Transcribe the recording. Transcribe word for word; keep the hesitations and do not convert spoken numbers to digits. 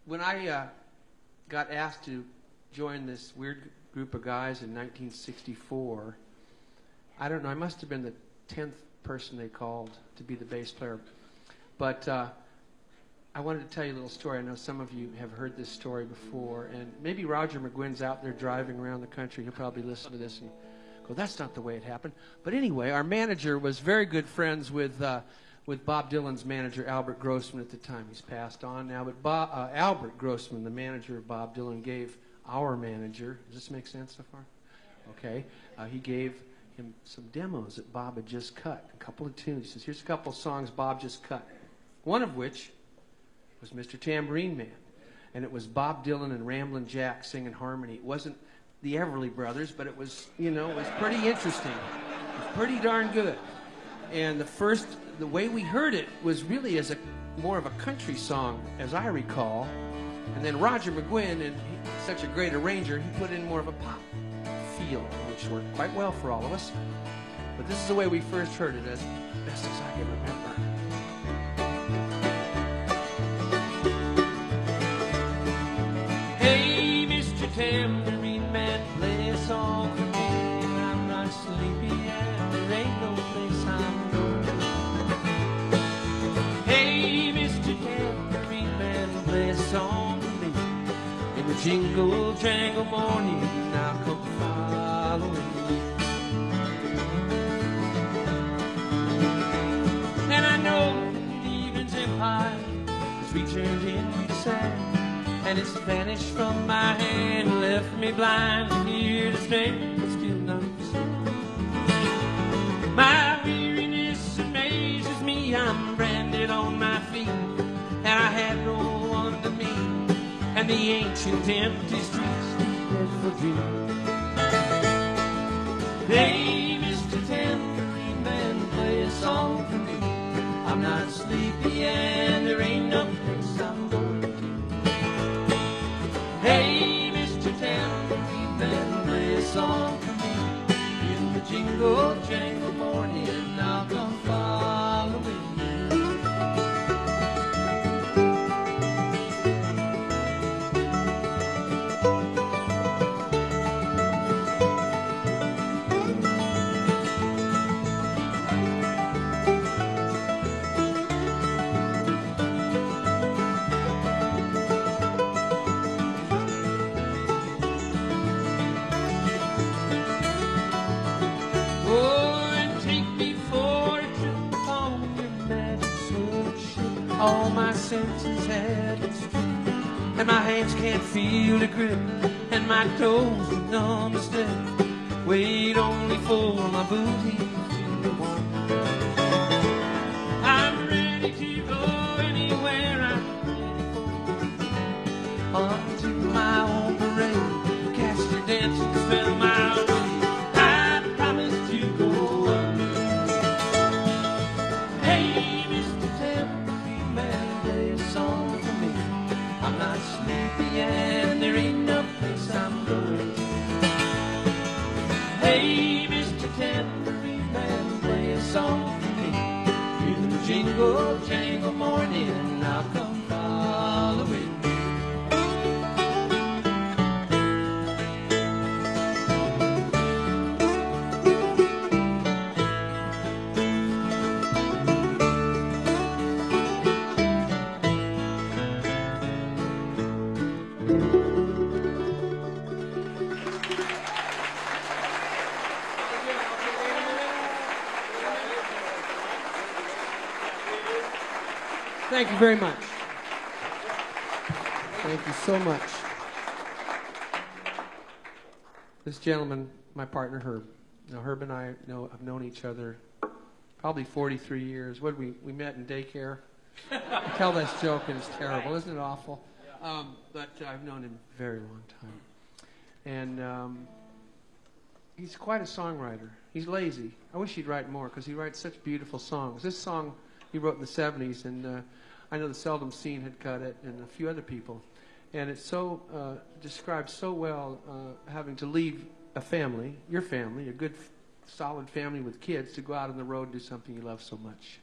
when I uh, got asked to join this weird group of guys in nineteen sixty-four, I don't know, I must have been the tenth person they called to be the bass player. But uh, I wanted to tell you a little story. I know some of you have heard this story before, and maybe Roger McGuinn's out there driving around the country. He'll probably listen to this and go, that's not the way it happened. But anyway, our manager was very good friends with uh, with Bob Dylan's manager, Albert Grossman, at the time. He's passed on now. But Bob, uh, Albert Grossman, the manager of Bob Dylan, gave our manager, does this make sense so far? Okay. Uh, he gave him some demos that Bob had just cut, a couple of tunes. He says, here's a couple of songs Bob just cut. One of which was Mister Tambourine Man. And it was Bob Dylan and Ramblin' Jack singing harmony. It wasn't the Everly Brothers, but it was, you know, it was pretty interesting. It was pretty darn good. And the first, the way we heard it was really as a more of a country song, as I recall. And then Roger McGuinn, and he, such a great arranger, he put in more of a pop feel, which worked quite well for all of us. But this is the way we first heard it, as best as I can remember. Hey, Mister Tambourine Man, play a song for me. I'm not sleepy and there ain't no place I'm going. Hey, Mister Tambourine Man, play a song for me. In the jingle jangle morning, I'll come following you. And I know the evening's empire has returned into sand, and it's vanished from my hand and left me blind and here to stand, but still not to see. My weariness amazes me. I'm branded on my feet, and I had no one to meet, and the ancient empty streets keep dead for dreams. Hey, Mister Tambourine Man, play a song for me. I'm not sleepy and there ain't no place I'm going to. Hey, Mister Tambourine Man, play a song for me. In the jingle jangle morning, I'll come following you. All my senses had been stripped, and my hands can't feel the grip, and my toes are numb as death. Wait only for my booty to walk. I'm ready to go anywhere. I'm ready for onto my own parade. Cast your dancing spell my way. I promise to go up. Hey, Mister Tambourine Man, play a song for me. I'm not sleepy and there ain't no place I'm going. Hey, Mister Tambourine Man, play a song for me. In the jingle jangle morning, I'll come following you. Thank you very much. Thank you so much. This gentleman, my partner Herb. Now Herb and I know have known each other probably forty-three years. What we we met in daycare. I tell this joke and it's terrible, isn't it awful? Um, but uh, I've known him a very long time, and um, he's quite a songwriter. He's lazy. I wish he'd write more because he writes such beautiful songs. This song he wrote in the seventies, and uh, I know the Seldom Scene had cut it, and a few other people. And it so uh, describes so well uh, having to leave a family, your family, a good, solid family with kids, to go out on the road and do something you love so much.